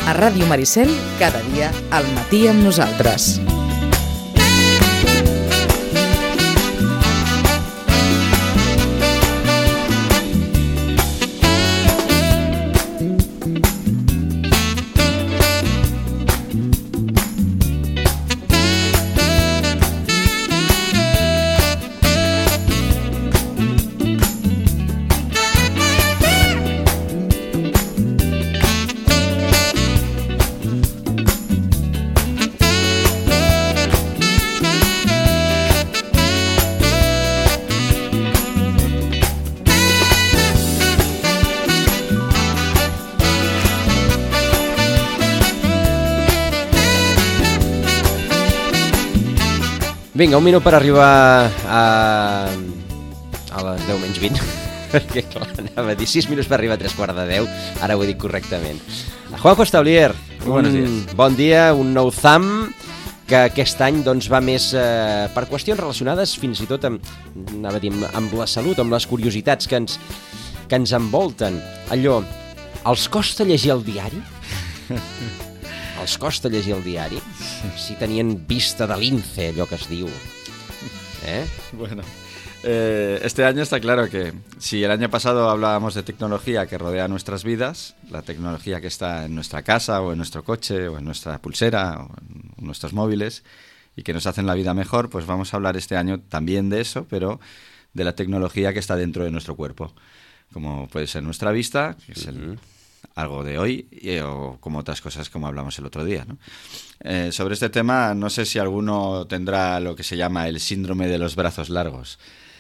A Ràdio Maricel, cada dia al matí amb nosaltres. Vinga, un minut per arribar a les 10 menys 20, perquè clar, anava a dir 6 minuts per arribar a 3:15, ara ho he dit correctament. Juanjo Estaulier, bon dia, un nou ZAM que aquest any doncs, va més per qüestions relacionades fins i tot amb la salut, amb les curiositats que ens envolten. Allò, els costa llegir el diari? Els costa llegir el diari? Si tenien vista de lince, allò que es diu. Bueno, este año está claro que si el año pasado hablábamos de tecnología que rodea nuestras vidas, la tecnología que está en nuestra casa o en nuestro coche o en nuestra pulsera o en nuestros móviles y que nos hacen la vida mejor, pues vamos a hablar este año también de eso, pero de la tecnología que está dentro de nuestro cuerpo, como puede ser nuestra vista, que es algo de hoy, o como otras cosas como hablamos el otro día, ¿no? Sobre este tema, no sé si alguno tendrá lo que se llama el síndrome de los brazos largos.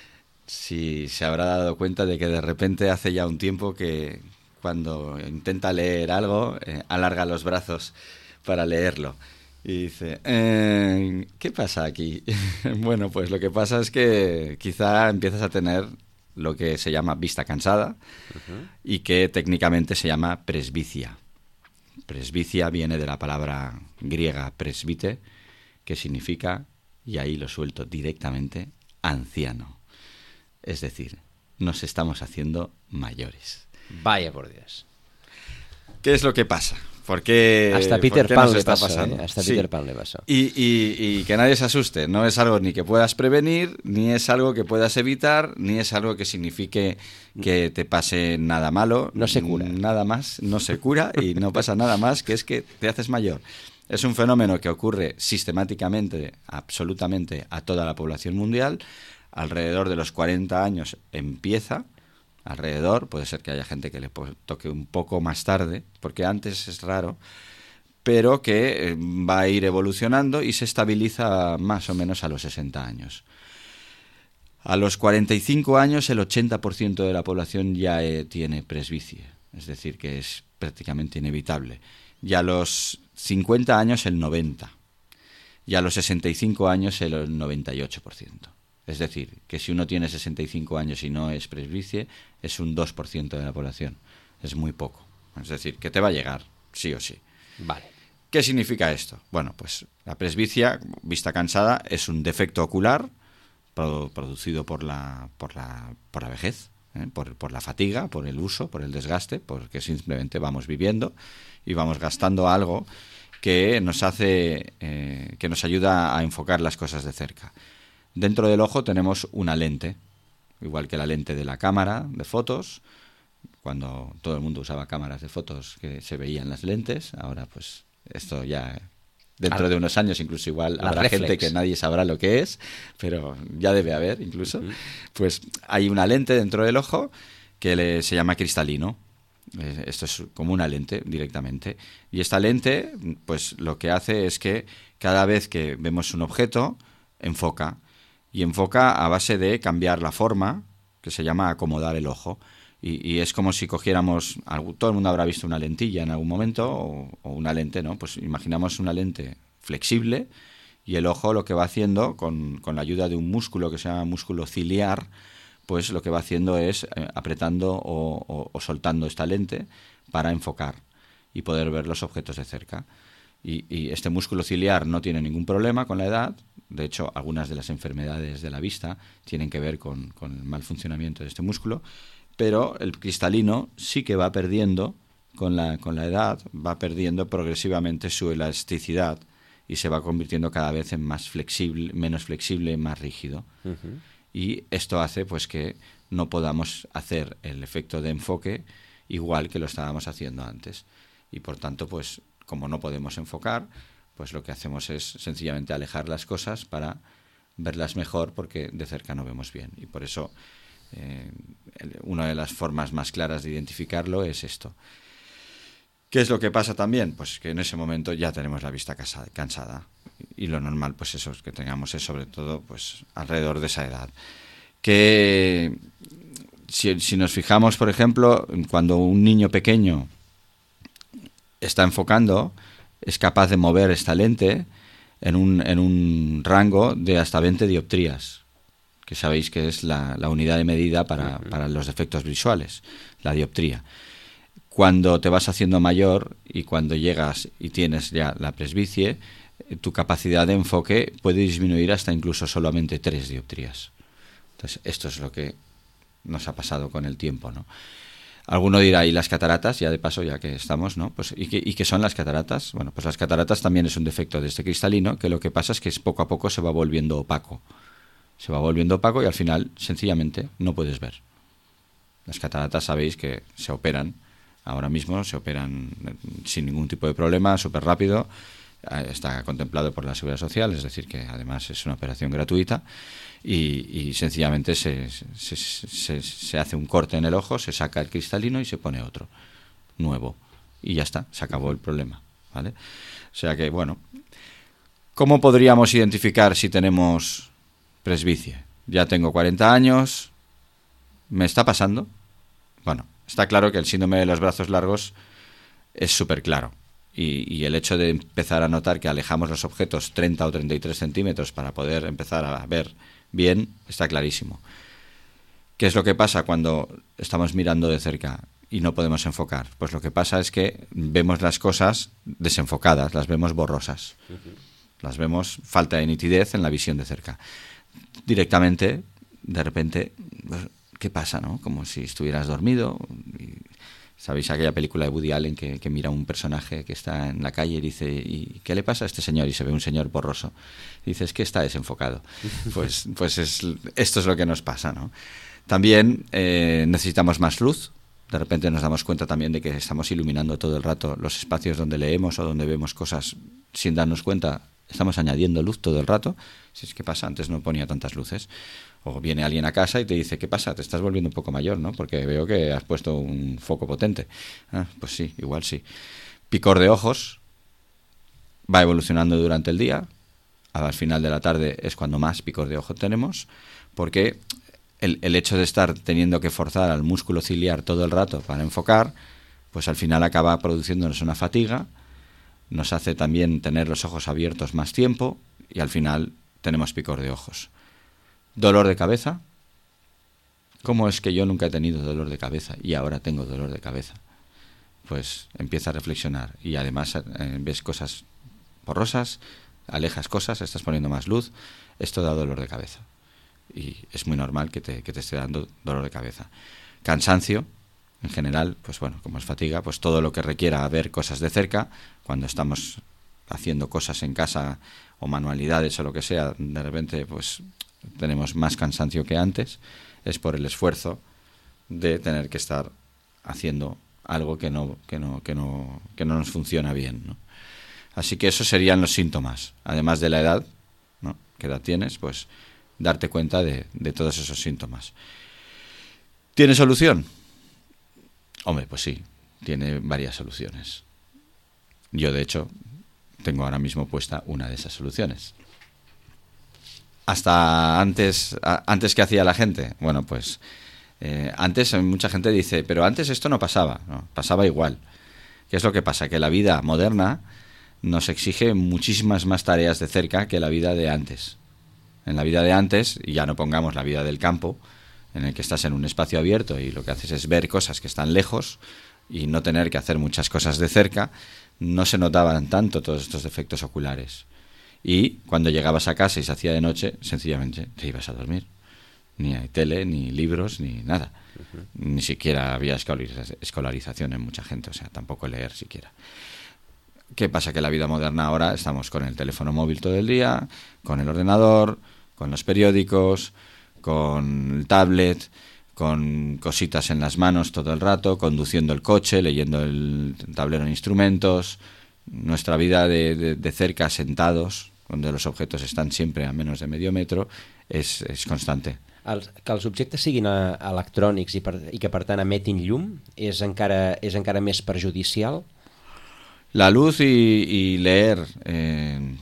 Si se habrá dado cuenta de que de repente hace ya un tiempo que cuando intenta leer algo, alarga los brazos para leerlo. Y dice, ¿qué pasa aquí? Bueno, pues lo que pasa es que quizá empiezas a tener lo que se llama vista cansada y que técnicamente se llama presbicia. Presbicia viene de la palabra griega presbite, que significa, y ahí lo suelto directamente, anciano. Es decir, nos estamos haciendo mayores. Vaya por Dios. ¿Qué es lo que pasa? ¿Por qué, hasta Peter ¿por qué Pan nos le está pasó, pasando? Hasta Sí. Peter Pan le pasó. Y que nadie se asuste. No es algo ni que puedas prevenir, ni es algo que puedas evitar, ni es algo que signifique que te pase nada malo. No se cura. Nada más, no se cura y no pasa nada más, que es que te haces mayor. Es un fenómeno que ocurre sistemáticamente, absolutamente, a toda la población mundial. Alrededor de los 40 años empieza. Alrededor, puede ser que haya gente que le toque un poco más tarde, porque antes es raro, pero que va a ir evolucionando y se estabiliza más o menos a los 60 años. A los 45 años el 80% de la población ya tiene presbicie, es decir, que es prácticamente inevitable. Y a los 50 años el 90%, y a los 65 años el 98%. Es decir, que si uno tiene 65 años y no es presbicie, es un 2% de la población. Es muy poco. Es decir, que te va a llegar, sí o sí. Vale. ¿Qué significa esto? Bueno, pues la presbicia, vista cansada, es un defecto ocular producido por la vejez, por la fatiga, por el uso, por el desgaste, porque simplemente vamos viviendo y vamos gastando algo que nos hace, que nos ayuda a enfocar las cosas de cerca. Dentro del ojo tenemos una lente, igual que la lente de la cámara de fotos. Cuando todo el mundo usaba cámaras de fotos que se veían las lentes, ahora pues esto ya dentro de unos años incluso igual habrá reflex. gente que nadie sabrá lo que es, pero ya debe haber incluso. Pues hay una lente dentro del ojo que se llama cristalino. Esto es como una lente directamente. Y esta lente pues lo que hace es que cada vez que vemos un objeto enfoca. Y enfoca a base de cambiar la forma, que se llama acomodar el ojo. Y es como si cogiéramos, todo el mundo habrá visto una lentilla en algún momento, o una lente, ¿no? Pues imaginamos una lente flexible y el ojo lo que va haciendo, con la ayuda de un músculo que se llama músculo ciliar, pues lo que va haciendo es apretando o soltando esta lente para enfocar y poder ver los objetos de cerca. Y este músculo ciliar no tiene ningún problema con la edad. De hecho, algunas de las enfermedades de la vista tienen que ver con el mal funcionamiento de este músculo, pero el cristalino sí que va perdiendo con la edad, va perdiendo progresivamente su elasticidad y se va convirtiendo cada vez en menos flexible, más rígido. Uh-huh. Y esto hace pues que no podamos hacer el efecto de enfoque igual que lo estábamos haciendo antes. Y por tanto, pues como no podemos enfocar, pues lo que hacemos es sencillamente alejar las cosas para verlas mejor, porque de cerca no vemos bien. Y por eso una de las formas más claras de identificarlo es esto. ¿Qué es lo que pasa también? Pues que en ese momento ya tenemos la vista cansada. Y lo normal, pues eso, es que tengamos es sobre todo pues alrededor de esa edad. Que si nos fijamos, por ejemplo, cuando un niño pequeño está enfocando, es capaz de mover esta lente en un rango de hasta 20 dioptrías, que sabéis que es la unidad de medida para los defectos visuales, la dioptría. Cuando te vas haciendo mayor y cuando llegas y tienes ya la presbicie, tu capacidad de enfoque puede disminuir hasta incluso solamente 3 dioptrías. Entonces, esto es lo que nos ha pasado con el tiempo, ¿no? Alguno dirá, ¿y las cataratas? Ya de paso, ya que estamos, ¿no? Pues, ¿y qué son las cataratas? Bueno, pues las cataratas también es un defecto de este cristalino, que lo que pasa es que poco a poco se va volviendo opaco. Se va volviendo opaco y al final, sencillamente, no puedes ver. Las cataratas sabéis que se operan. Ahora mismo se operan sin ningún tipo de problema, súper rápido. Está contemplado por la Seguridad Social, es decir, que además es una operación gratuita y sencillamente se hace un corte en el ojo, se saca el cristalino y se pone otro, nuevo. Y ya está, se acabó el problema, ¿vale? O sea que, bueno, ¿cómo podríamos identificar si tenemos presbicie? Ya tengo 40 años, ¿me está pasando? Bueno, está claro que el síndrome de los brazos largos es súper claro. Y el hecho de empezar a notar que alejamos los objetos 30 o 33 centímetros para poder empezar a ver bien, está clarísimo. ¿Qué es lo que pasa cuando estamos mirando de cerca y no podemos enfocar? Pues lo que pasa es que vemos las cosas desenfocadas, las vemos borrosas. Las vemos falta de nitidez en la visión de cerca. Directamente, de repente, ¿qué pasa, no? Como si estuvieras dormido. ¿Sabéis aquella película de Woody Allen que mira a un personaje que está en la calle y dice, ¿y qué le pasa a este señor? Y se ve un señor borroso. Y dice, es que está desenfocado. Pues esto es lo que nos pasa, ¿no? También necesitamos más luz. De repente nos damos cuenta también de que estamos iluminando todo el rato los espacios donde leemos o donde vemos cosas sin darnos cuenta. Estamos añadiendo luz todo el rato. Si es que pasa, antes no ponía tantas luces. O viene alguien a casa y te dice, ¿qué pasa? Te estás volviendo un poco mayor, ¿no? Porque veo que has puesto un foco potente. Ah, pues sí, igual sí. Picor de ojos va evolucionando durante el día. Al final de la tarde es cuando más picor de ojo tenemos, porque el hecho de estar teniendo que forzar al músculo ciliar todo el rato para enfocar, pues al final acaba produciéndonos una fatiga, nos hace también tener los ojos abiertos más tiempo y al final tenemos picor de ojos. ¿Dolor de cabeza? ¿Cómo es que yo nunca he tenido dolor de cabeza y ahora tengo dolor de cabeza? Pues empieza a reflexionar y además ves cosas borrosas, alejas cosas, estás poniendo más luz, esto da dolor de cabeza. Y es muy normal que te esté dando dolor de cabeza. Cansancio, en general, pues bueno, como es fatiga, pues todo lo que requiera ver cosas de cerca, cuando estamos haciendo cosas en casa o manualidades o lo que sea, de repente pues tenemos más cansancio que antes, es por el esfuerzo de tener que estar haciendo algo que no nos funciona bien, ¿no? Así que esos serían los síntomas, además de la edad, ¿no? ¿Qué edad tienes? Pues darte cuenta de todos esos síntomas. ¿Tiene solución? Hombre, pues sí, tiene varias soluciones. Yo, de hecho, tengo ahora mismo puesta una de esas soluciones. Hasta antes ¿qué hacía la gente? Bueno, pues antes mucha gente dice, pero antes esto no pasaba. No, pasaba igual. ¿Qué es lo que pasa? Que la vida moderna nos exige muchísimas más tareas de cerca que la vida de antes. En la vida de antes, y ya no pongamos la vida del campo, en el que estás en un espacio abierto y lo que haces es ver cosas que están lejos y no tener que hacer muchas cosas de cerca, no se notaban tanto todos estos defectos oculares. Y cuando llegabas a casa y se hacía de noche, sencillamente te ibas a dormir. ni hay tele, ni libros, ni nada. Ni siquiera había escolarización en mucha gente, o sea, tampoco leer siquiera. ¿Qué pasa? Que la vida moderna ahora estamos con el teléfono móvil todo el día, con el ordenador, con los periódicos, con el tablet, con cositas en las manos todo el rato, conduciendo el coche, leyendo el tablero de instrumentos. Nuestra vida de cerca, sentados, donde los objetos estan siempre a menos de medio metro, és constante. Que els objectes siguin electrònics i que per tant emetin llum és encara més perjudicial? La luz y leer en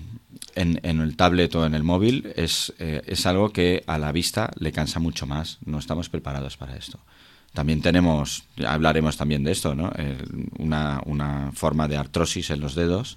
el tablet o en el móvil es algo que a la vista le cansa mucho más. No estamos preparados para esto. También hablaremos también de esto, ¿no? Una forma de artrosis en los dedos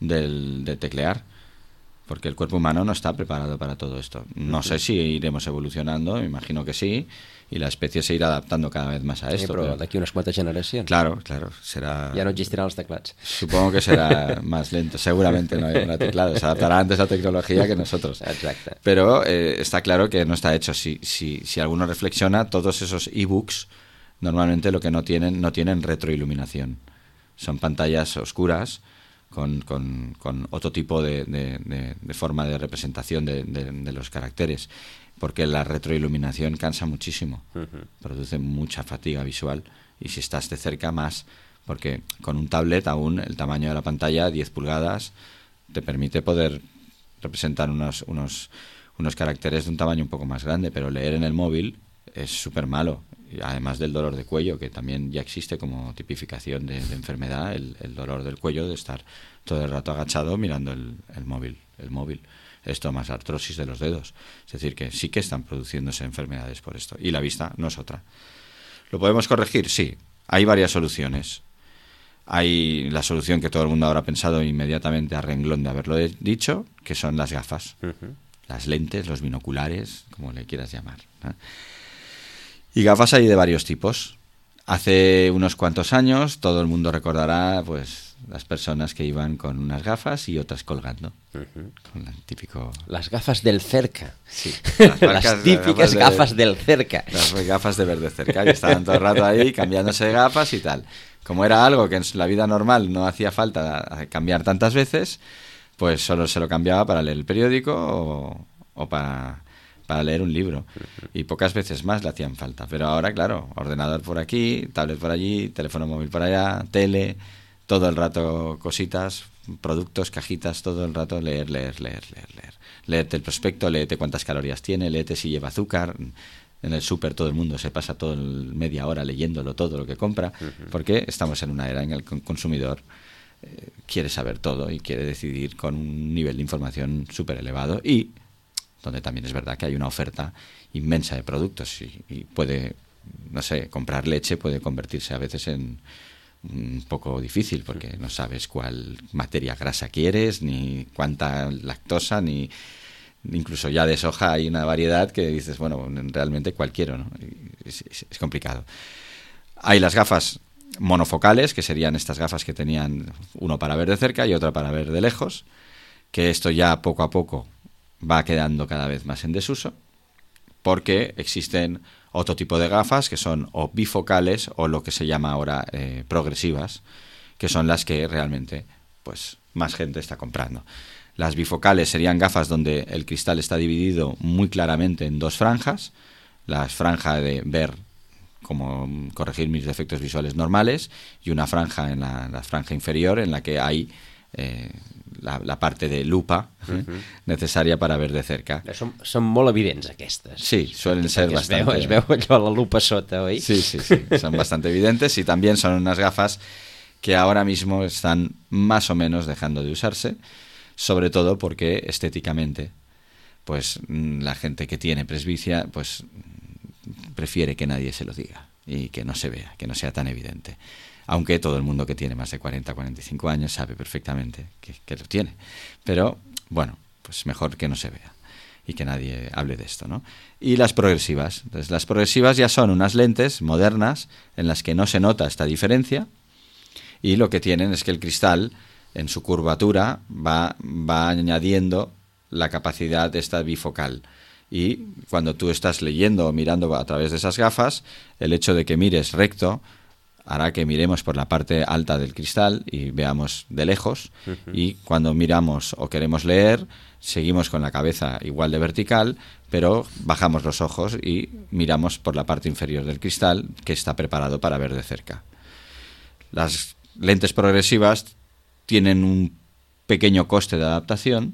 de teclear, porque el cuerpo humano no está preparado para todo esto. No sé si iremos evolucionando, me imagino que sí, y la especie se irá adaptando cada vez más a esto. Però d'aquí unes quantes generacions. Claro, será... Ya no existirán los teclados. Supongo que será más lento. Seguramente no habrá teclados. Se adaptará antes la tecnología que nosotros. Exacte. Pero está claro que no está hecho. Si alguno reflexiona, todos esos e-books normalmente lo que no tienen retroiluminación. Son pantallas oscuras con otro tipo de forma de representación de los caracteres, porque la retroiluminación cansa muchísimo, produce mucha fatiga visual, y si estás de cerca más, porque con un tablet aún el tamaño de la pantalla, 10 pulgadas, te permite poder representar unos caracteres de un tamaño un poco más grande, pero leer en el móvil es súper malo, además del dolor de cuello, que también ya existe como tipificación de enfermedad, el dolor del cuello de estar todo el rato agachado mirando el móvil. Esto más artrosis de los dedos. Es decir, que sí que están produciéndose enfermedades por esto. Y la vista no es otra. ¿Lo podemos corregir? Sí. Hay varias soluciones. Hay la solución que todo el mundo habrá pensado inmediatamente a renglón de haberlo dicho, que son las gafas. Las lentes, los binoculares, como le quieras llamar, ¿no? Y gafas hay de varios tipos. Hace unos cuantos años todo el mundo recordará pues las personas que iban con unas gafas y otras colgando. Con el típico... Las gafas del cerca. Sí. Las típicas gafas del cerca. Las gafas de ver de cerca. Y estaban todo el rato ahí cambiándose de gafas y tal. Como era algo que en la vida normal no hacía falta cambiar tantas veces, pues solo se lo cambiaba para leer el periódico o para leer un libro, y pocas veces más le hacían falta. Pero ahora, claro, ordenador por aquí, tablet por allí, teléfono móvil por allá, tele, todo el rato cositas, productos, cajitas, todo el rato leer. Léete el prospecto, léete cuántas calorías tiene, léete si lleva azúcar. En el súper todo el mundo se pasa todo media hora leyéndolo todo lo que compra, porque estamos en una era en la que el consumidor quiere saber todo y quiere decidir con un nivel de información súper elevado, y donde también es verdad que hay una oferta inmensa de productos y puede, no sé, comprar leche puede convertirse a veces en un poco difícil, porque no sabes cuál materia grasa quieres, ni cuánta lactosa, ni incluso ya de soja hay una variedad que dices, bueno, realmente cuál quiero, ¿no? Es complicado. Hay las gafas monofocales, que serían estas gafas que tenían uno para ver de cerca y otra para ver de lejos, que esto ya poco a poco va quedando cada vez más en desuso, porque existen otro tipo de gafas que son o bifocales o lo que se llama ahora progresivas, que son las que realmente pues más gente está comprando. Las bifocales serían gafas donde el cristal está dividido muy claramente en dos franjas, la franja de ver, como corregir mis defectos visuales normales, y una franja en la franja inferior en la que hay la parte de lupa necesaria para ver de cerca. Són molt evidents aquestes. Sí, suelen ser bastante... Es veu allò la lupa sota, oi? Sí, son bastante evidentes, y también son unas gafas que ahora mismo están más o menos dejando de usarse, sobre todo porque estéticamente pues la gente que tiene presbicia pues prefiere que nadie se lo diga y que no se vea, que no sea tan evidente. Aunque todo el mundo que tiene más de 40, 45 años sabe perfectamente que lo tiene. Pero, bueno, pues mejor que no se vea y que nadie hable de esto, ¿no? Y las progresivas. Entonces, las progresivas ya son unas lentes modernas en las que no se nota esta diferencia, y lo que tienen es que el cristal, en su curvatura, va añadiendo la capacidad de esta bifocal. Y cuando tú estás leyendo o mirando a través de esas gafas, el hecho de que mires recto hará que miremos por la parte alta del cristal y veamos de lejos. Y cuando miramos o queremos leer, seguimos con la cabeza igual de vertical, pero bajamos los ojos y miramos por la parte inferior del cristal, que está preparado para ver de cerca. Las lentes progresivas tienen un pequeño coste de adaptación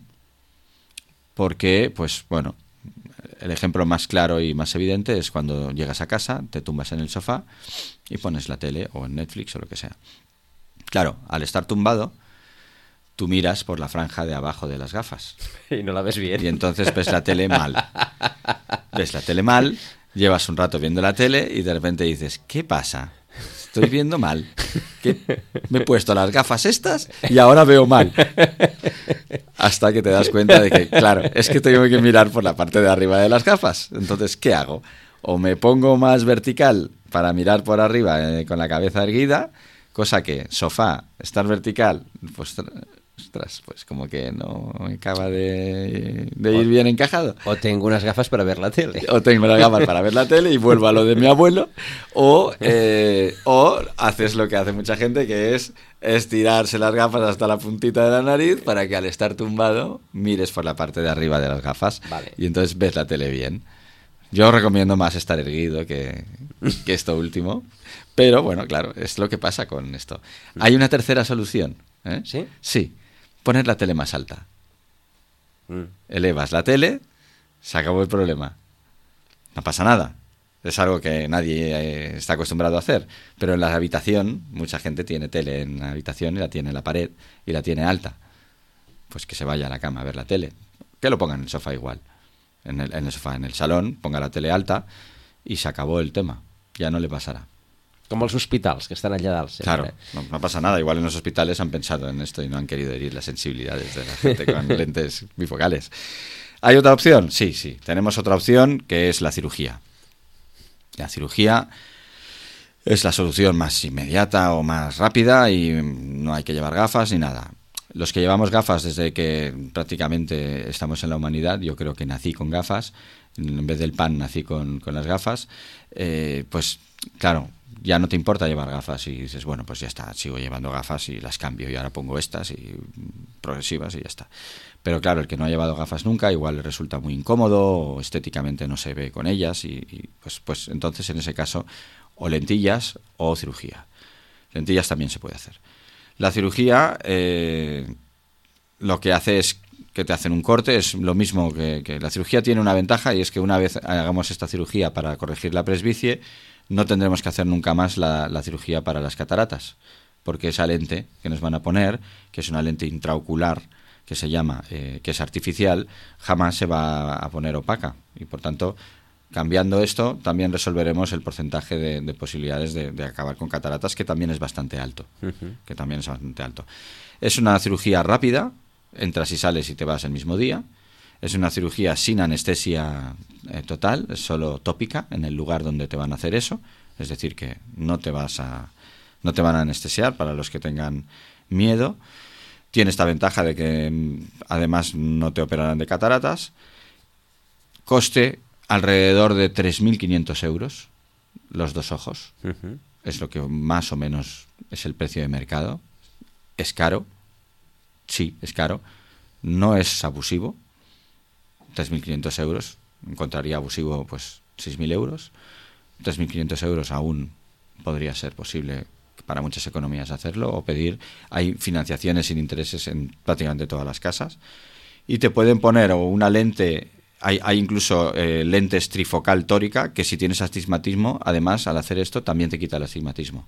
porque, pues bueno, el ejemplo más claro y más evidente es cuando llegas a casa, te tumbas en el sofá y pones la tele o en Netflix o lo que sea. Claro, al estar tumbado, tú miras por la franja de abajo de las gafas. Y no la ves bien. Y entonces ves la tele mal. Ves la tele mal, llevas un rato viendo la tele y de repente dices, ¿qué pasa? Estoy viendo mal. ¿Qué? Me he puesto las gafas estas y ahora veo mal. Hasta que te das cuenta de que, claro, es que tengo que mirar por la parte de arriba de las gafas. Entonces, ¿qué hago? O me pongo más vertical para mirar por arriba con la cabeza erguida, cosa que sofá, estar vertical, pues... Ostras, pues como que no me acaba de ir bien encajado. O tengo unas gafas para ver la tele. O tengo unas gafas para ver la tele y vuelvo a lo de mi abuelo. O haces lo que hace mucha gente, que es estirarse las gafas hasta la puntita de la nariz para que al estar tumbado mires por la parte de arriba de las gafas. Vale. Y entonces ves la tele bien. Yo recomiendo más estar erguido que esto último. Pero bueno, claro, es lo que pasa con esto. Hay una tercera solución. ¿Sí? Sí. Poner la tele más alta. Elevas la tele, se acabó el problema. No pasa nada. Es algo que nadie está acostumbrado a hacer. Pero en la habitación, mucha gente tiene tele en la habitación y la tiene en la pared y la tiene alta. Pues que se vaya a la cama a ver la tele. Que lo ponga en el sofá igual. En el sofá, en el salón, ponga la tele alta y se acabó el tema. Ya no le pasará. Com els hospitals, que estan allà dalt. Claro, no pasa nada. Igual en los hospitales han pensado en esto y no han querido herir las sensibilidades de la gente con lentes bifocales. ¿Hay otra opción? Sí. Tenemos otra opción, que es la cirugía. La cirugía es la solución más inmediata o más rápida y no hay que llevar gafas ni nada. Los que llevamos gafas desde que prácticamente estamos en la humanidad, yo creo que nací con gafas, en vez del pan nací con las gafas, pues claro, ya no te importa llevar gafas y dices, bueno, pues ya está, sigo llevando gafas y las cambio y ahora pongo estas y progresivas y ya está. Pero claro, el que no ha llevado gafas nunca igual le resulta muy incómodo o estéticamente no se ve con ellas y pues entonces en ese caso o lentillas o cirugía. Lentillas también se puede hacer. La cirugía lo que hace es que te hacen un corte, es lo mismo que la cirugía tiene una ventaja y es que una vez hagamos esta cirugía para corregir la presbicie, no tendremos que hacer nunca más la cirugía para las cataratas, porque esa lente que nos van a poner, que es una lente intraocular, que se llama, que es artificial, jamás se va a poner opaca. Y por tanto, cambiando esto, también resolveremos el porcentaje de posibilidades de acabar con cataratas, que también es bastante alto. Es una cirugía rápida, entras y sales y te vas el mismo día. Es una cirugía sin anestesia total, es solo tópica en el lugar donde te van a hacer eso. Es decir, que no te van a anestesiar para los que tengan miedo. Tiene esta ventaja de que además no te operarán de cataratas. Coste alrededor de 3.500 euros los dos ojos. Es lo que más o menos es el precio de mercado. ¿Es caro? Sí, es caro. No es abusivo. 3.500 euros, encontraría abusivo pues 6.000 euros. 3.500 euros aún podría ser posible para muchas economías hacerlo o pedir. Hay financiaciones sin intereses en prácticamente todas las casas y te pueden poner una lente, hay incluso lentes trifocal tórica que si tienes astigmatismo, además al hacer esto también te quita el astigmatismo.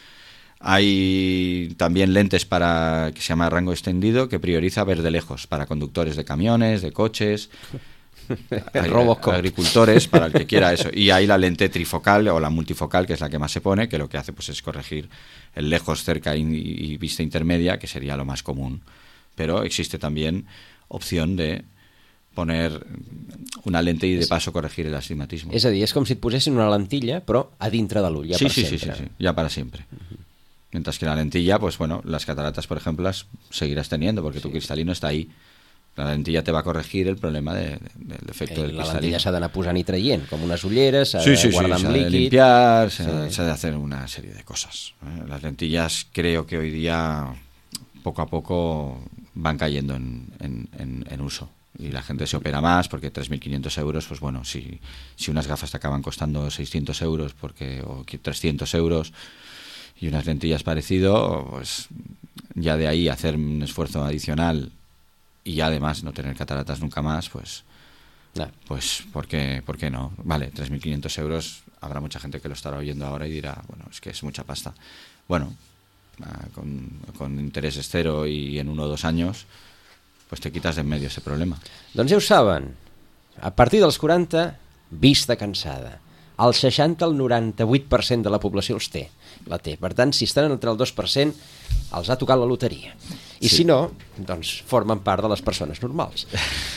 Hay también lentes que se llama rango extendido, que prioriza ver de lejos, para conductores de camiones, de coches, agricultores, para el que quiera eso. Y hay la lente trifocal o la multifocal, que es la que más se pone, que lo que hace pues es corregir el lejos, cerca y vista intermedia, que sería lo más común. Pero existe también opción de poner una lente y de paso corregir el astigmatismo. És a dir, és com si et posessin una lentilla, però a dintre de l'ull, ja per sempre. Sí, ya para siempre. Mientras que la lentilla, pues bueno, las cataratas, por ejemplo, las seguirás teniendo porque tu cristalino está ahí. La lentilla te va a corregir el problema del efecto del cristalino. La lentilla s'ha d'anar posant i traient, com unas ulleres, s'ha Sí, de guardar amb se ha de líquid. limpiar, se ha de hacer una serie de cosas. Las lentillas creo que hoy día poco a poco van cayendo en uso. Y la gente se opera más porque 3.500 euros, pues bueno, si unas gafas te acaban costando 600 euros o 300 euros y unas lentillas parecido, pues ya de ahí hacer un esfuerzo adicional y además no tener cataratas nunca más, pues ¿por qué no? Vale, 3.500 euros, habrá mucha gente que lo estará oyendo ahora y dirá, bueno, es que es mucha pasta. Bueno, con intereses cero y en 1 o 2 años, pues te quitas de en medio ese problema. Doncs ja ho saben, a partir dels 40, vista cansada. El 60 al 98% de la població la té. Per tant, si estan entre el 2%, els ha tocat la loteria. I si no, doncs formen part de les persones normals.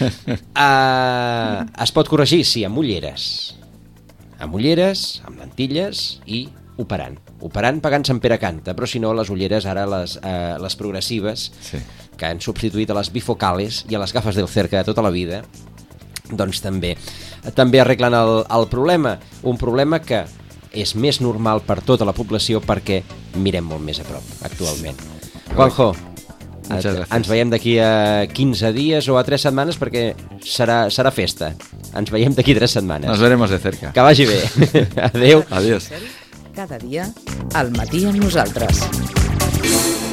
Es pot corregir, sí, amb ulleres. Amb ulleres, amb lentilles i operant. Operant pagant Sant Pere Canta, però si no, les ulleres ara, les progressives, que han substituït a les bifocales i a les gafes del cerca de tota la vida, doncs també arreglen el problema. Un problema que és més normal per tota la població perquè mirem molt més a prop actualment. Juanjo, ens veiem d'aquí a 15 dies o a 3 setmanes perquè serà festa. Ens veiem d'aquí 3 setmanes. Nos veremos de cerca. Que vagi bé. Adéu. Adiós. Cada dia, al matí amb nosaltres.